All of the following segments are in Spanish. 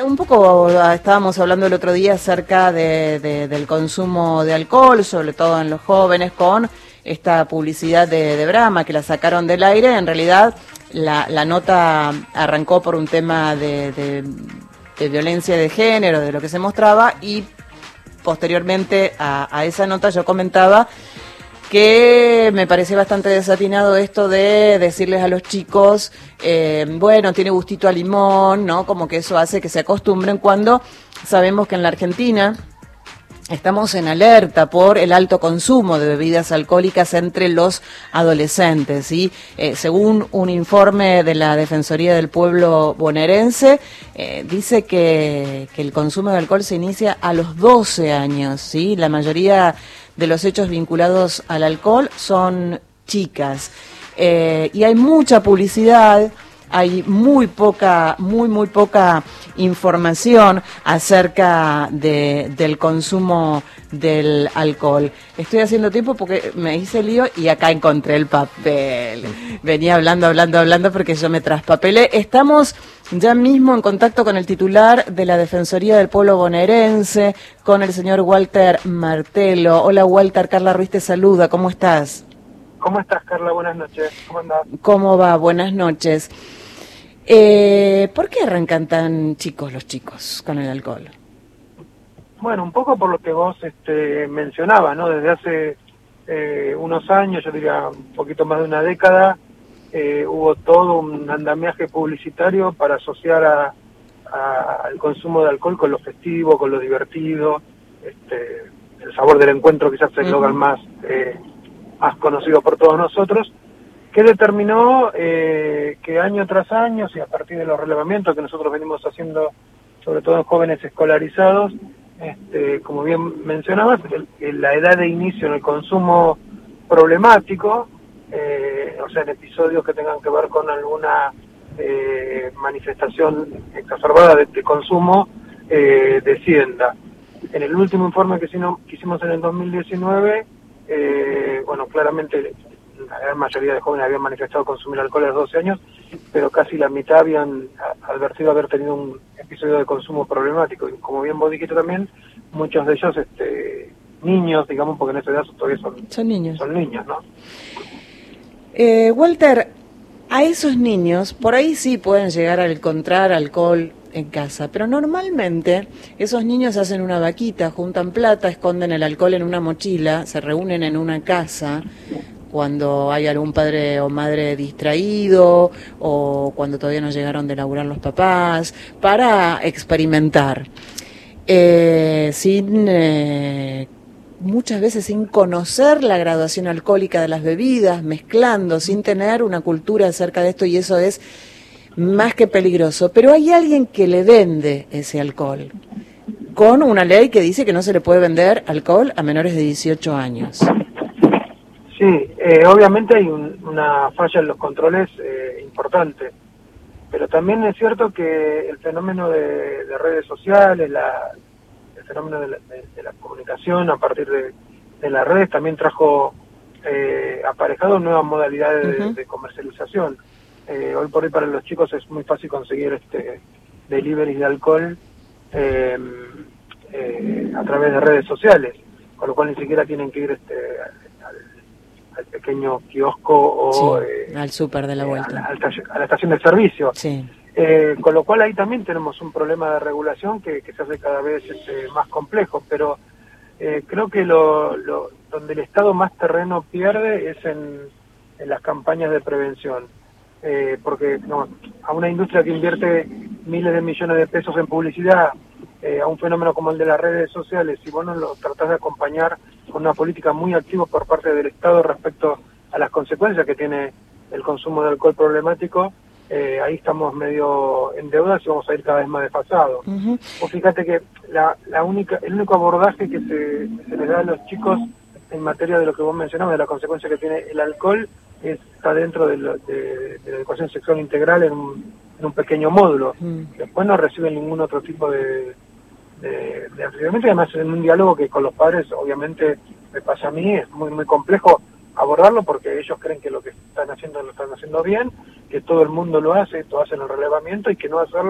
un poco estábamos hablando el otro día acerca del consumo de alcohol, sobre todo en los jóvenes, con esta publicidad de Brahma que la sacaron del aire. En realidad la nota arrancó por un tema de violencia de género, de lo que se mostraba, y posteriormente a esa nota yo comentaba que me parece bastante desatinado esto de decirles a los chicos, bueno, tiene gustito a limón, ¿no? Como que eso hace que se acostumbren, cuando sabemos que en la Argentina estamos en alerta por el alto consumo de bebidas alcohólicas entre los adolescentes, ¿sí? Según un informe de la Defensoría del Pueblo bonaerense, dice que el consumo de alcohol se inicia a los 12 años, ¿sí? La mayoría de los hechos vinculados al alcohol son chicas. Y hay mucha publicidad, hay muy poca información acerca del consumo del alcohol. Estoy haciendo tiempo porque me hice lío y acá encontré el papel. Venía hablando porque yo me traspapelé. Estamos ya mismo en contacto con el titular de la Defensoría del Pueblo bonaerense, con el señor Walter Martelo. Hola Walter, Carla Ruiz te saluda, ¿cómo estás? ¿Cómo estás, Carla? Buenas noches. ¿Cómo andás? ¿Cómo va? Buenas noches. ¿Por qué arrancan tan chicos los chicos con el alcohol? Bueno, un poco por lo que vos mencionabas, ¿no? Desde hace unos años, yo diría un poquito más de una década, hubo todo un andamiaje publicitario para asociar al consumo de alcohol con lo festivo, con lo divertido, el sabor del encuentro, quizás el eslogan más conocido por todos nosotros, que determinó que año tras año, y a partir de los relevamientos que nosotros venimos haciendo, sobre todo en jóvenes escolarizados, como bien mencionabas, la edad de inicio en el consumo problemático, o sea, en episodios que tengan que ver con alguna manifestación exacerbada de consumo, descienda. En el último informe que hicimos en el 2019, bueno, claramente la gran mayoría de jóvenes habían manifestado consumir alcohol a los 12 años, pero casi la mitad habían advertido haber tenido un episodio de consumo problemático. Y como bien vos dijiste también, muchos de ellos niños, digamos, porque en esa edad todavía son niños, ¿no? Walter, a esos niños, por ahí sí pueden llegar a encontrar alcohol en casa, pero normalmente esos niños hacen una vaquita, juntan plata, esconden el alcohol en una mochila, se reúnen en una casa cuando hay algún padre o madre distraído o cuando todavía no llegaron de laburar los papás, para experimentar, muchas veces sin conocer la graduación alcohólica de las bebidas, mezclando, sin tener una cultura acerca de esto, y eso es más que peligroso. Pero hay alguien que le vende ese alcohol, con una ley que dice que no se le puede vender alcohol a menores de 18 años. Sí, obviamente hay una falla en los controles importante, pero también es cierto que el fenómeno de redes sociales, el fenómeno de la comunicación a partir de las redes también trajo aparejado nuevas modalidades de comercialización. Hoy por hoy para los chicos es muy fácil conseguir delivery de alcohol a través de redes sociales, con lo cual ni siquiera tienen que ir al pequeño kiosco o al súper de la vuelta, a la estación de servicio. Sí. Con lo cual ahí también tenemos un problema de regulación que se hace cada vez más complejo, pero creo que donde el Estado más terreno pierde es en las campañas de prevención, porque a una industria que invierte miles de millones de pesos en publicidad, a un fenómeno como el de las redes sociales, si vos no lo tratás de acompañar con una política muy activa por parte del Estado respecto a las consecuencias que tiene el consumo de alcohol problemático, ahí estamos medio en deuda y vamos a ir cada vez más desfasados. Vos fíjate que el único abordaje que se les da a los chicos en materia de lo que vos mencionabas, de la consecuencia que tiene el alcohol, está dentro de la educación sexual integral en un pequeño módulo. Después no reciben ningún otro tipo de asesoramiento, y además en un diálogo que con los padres, obviamente, me pasa a mí, es muy, muy complejo abordarlo porque ellos creen que lo que están haciendo lo están haciendo bien, que todo el mundo lo hace, todos hacen el relevamiento, y que no hacerlo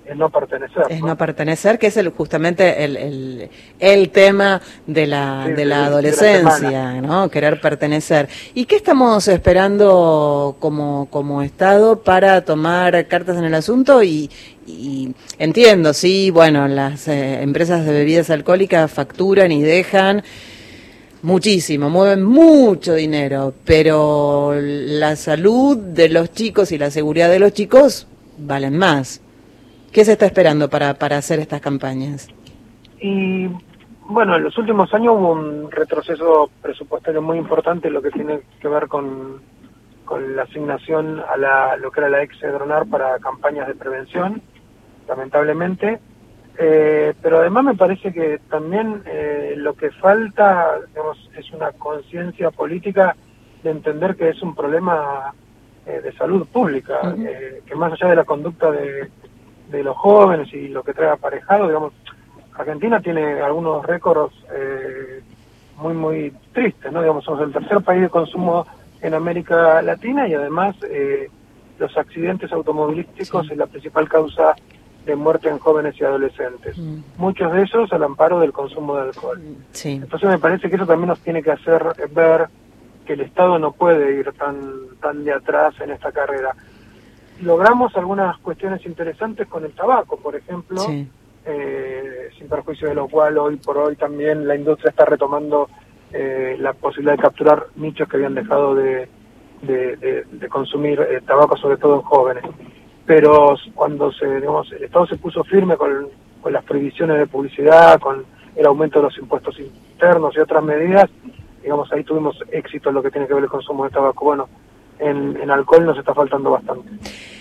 no pertenecer. Es no pertenecer, que es justamente el tema de la adolescencia, ¿no? Querer pertenecer. ¿Y qué estamos esperando como Estado para tomar cartas en el asunto? Y entiendo, sí, bueno, las empresas de bebidas alcohólicas facturan y dejan muchísimo, mueven mucho dinero, pero la salud de los chicos y la seguridad de los chicos valen más. ¿Qué se está esperando para hacer estas campañas? Y bueno, en los últimos años hubo un retroceso presupuestario muy importante en lo que tiene que ver con la asignación a lo que era la ex-Edronar para campañas de prevención, lamentablemente. Pero además me parece que también lo que falta, digamos, es una conciencia política de entender que es un problema de salud pública, que más allá de la conducta de los jóvenes y lo que trae aparejado, digamos, Argentina tiene algunos récords muy, muy tristes, ¿no? Digamos, somos el tercer país de consumo en América Latina y además los accidentes automovilísticos es la principal causa de muerte en jóvenes y adolescentes. Muchos de esos al amparo del consumo de alcohol. Entonces me parece que eso también nos tiene que hacer ver que el Estado no puede ir tan de atrás en esta carrera. Logramos algunas cuestiones interesantes con el tabaco, por ejemplo, sin perjuicio de lo cual hoy por hoy también la industria está retomando la posibilidad de capturar nichos que habían dejado de consumir tabaco, sobre todo en jóvenes. Pero cuando el Estado se puso firme con las prohibiciones de publicidad, con el aumento de los impuestos internos y otras medidas, digamos, ahí tuvimos éxito en lo que tiene que ver el consumo de tabaco. Bueno, en alcohol nos está faltando bastante.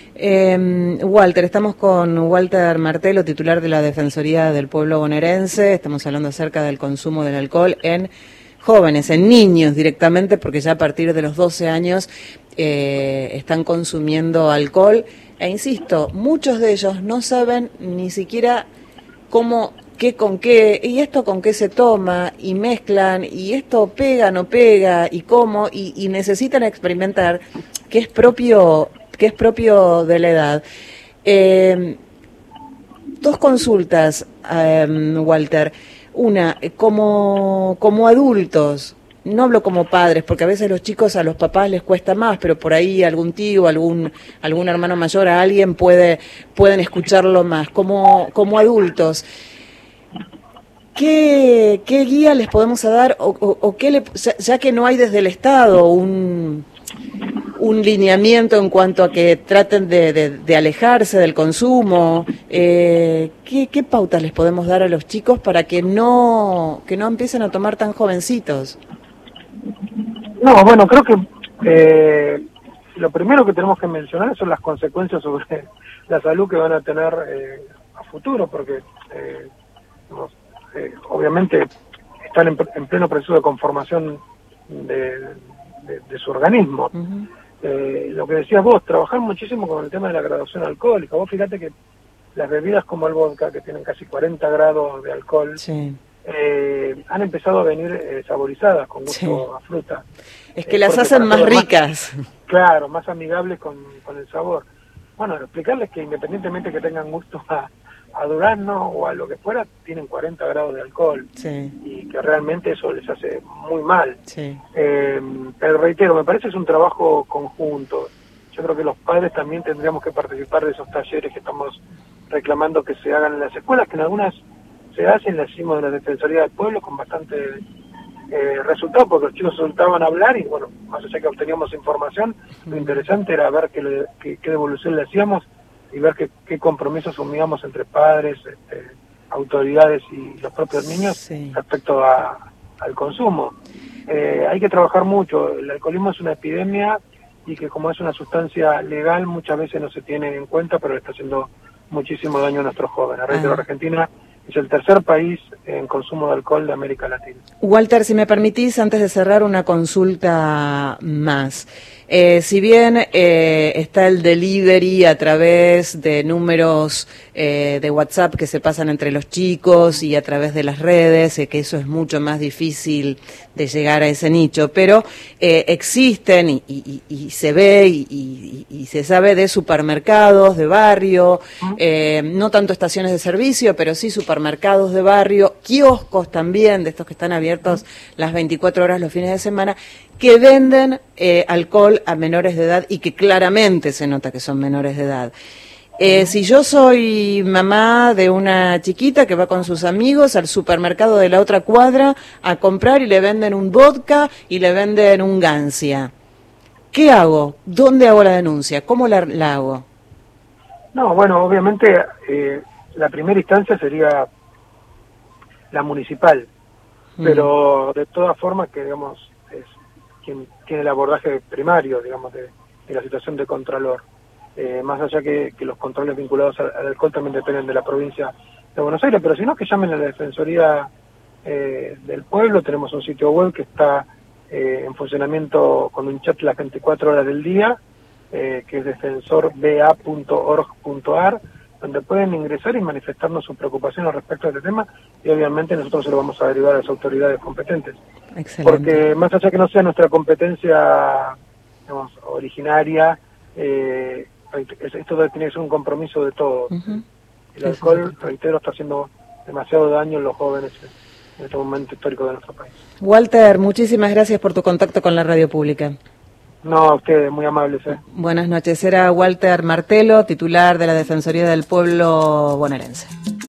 Walter, estamos con Walter Martelo, titular de la Defensoría del Pueblo Bonaerense. Estamos hablando acerca del consumo del alcohol en jóvenes, en niños directamente, porque ya a partir de los 12 años están consumiendo alcohol. E insisto, muchos de ellos no saben ni siquiera cómo, qué con qué, y esto con qué se toma, y mezclan, y esto pega, no pega, y cómo, y necesitan experimentar, que es propio de la edad. Dos consultas, Walter. Una, como adultos, no hablo como padres, porque a veces los chicos a los papás les cuesta más, pero por ahí algún tío, algún hermano mayor, a alguien pueden escucharlo más. Como adultos, ¿qué guía les podemos dar o qué ya que no hay desde el Estado un lineamiento en cuanto a que traten de alejarse del consumo? ¿Qué pautas les podemos dar a los chicos para que no empiecen a tomar tan jovencitos? No, bueno, creo que lo primero que tenemos que mencionar son las consecuencias sobre la salud que van a tener a futuro, porque obviamente están en pleno proceso de conformación de su organismo. Lo que decías vos, trabajar muchísimo con el tema de la graduación alcohólica. Vos fíjate que las bebidas como el vodka, que tienen casi 40 grados de alcohol, han empezado a venir saborizadas con gusto a fruta. Es que las hacen más ricas. Claro, más amigables con el sabor. Bueno, explicarles que independientemente que tengan gusto a durazno o a lo que fuera, tienen 40 grados de alcohol. Y que realmente eso les hace muy mal. Pero reitero, me parece que es un trabajo conjunto. Yo creo que los padres también tendríamos que participar de esos talleres que estamos reclamando que se hagan en las escuelas, que en algunas se hacen, las hicimos en la Defensoría del Pueblo con bastante resultado, porque los chicos soltaban a hablar y bueno, más allá que obteníamos información, lo interesante era ver qué devolución le hacíamos y ver qué compromisos asumíamos entre padres, autoridades y los propios niños respecto al consumo. Hay que trabajar mucho. El alcoholismo es una epidemia y que como es una sustancia legal muchas veces no se tiene en cuenta, pero le está haciendo muchísimo daño a nuestros jóvenes. Reitero, Argentina es el tercer país en consumo de alcohol de América Latina. Walter, si me permitís, antes de cerrar, una consulta más. Si bien está el delivery a través de números de WhatsApp que se pasan entre los chicos y a través de las redes, que eso es mucho más difícil de llegar a ese nicho, pero existen y se ve y se sabe de supermercados de barrio, no tanto estaciones de servicio, pero sí supermercados de barrio, kioscos también, de estos que están abiertos las 24 horas los fines de semana, que venden alcohol a menores de edad y que claramente se nota que son menores de edad. Si yo soy mamá de una chiquita que va con sus amigos al supermercado de la otra cuadra a comprar y le venden un vodka y le venden un Gancia, ¿qué hago? ¿Dónde hago la denuncia? ¿Cómo la hago? No, bueno, obviamente la primera instancia sería la municipal, pero de todas formas que, digamos, es quien tiene el abordaje primario, digamos, de la situación de contralor. Más allá que los controles vinculados al alcohol también dependen de la provincia de Buenos Aires, pero si no, que llamen a la Defensoría del Pueblo. Tenemos un sitio web que está en funcionamiento con un chat las 24 horas del día, que es defensorba.org.ar, donde pueden ingresar y manifestarnos sus preocupaciones respecto a este tema, y obviamente nosotros se lo vamos a derivar a las autoridades competentes. Excelente. Porque más allá que no sea nuestra competencia, digamos, originaria, esto tiene que ser un compromiso de todos. El alcohol, reitero, está haciendo demasiado daño en los jóvenes en este momento histórico de nuestro país. Walter, muchísimas gracias por tu contacto con la radio pública. No, a ustedes, muy amables. Buenas noches. Era Walter Martelo, titular de la Defensoría del Pueblo bonaerense.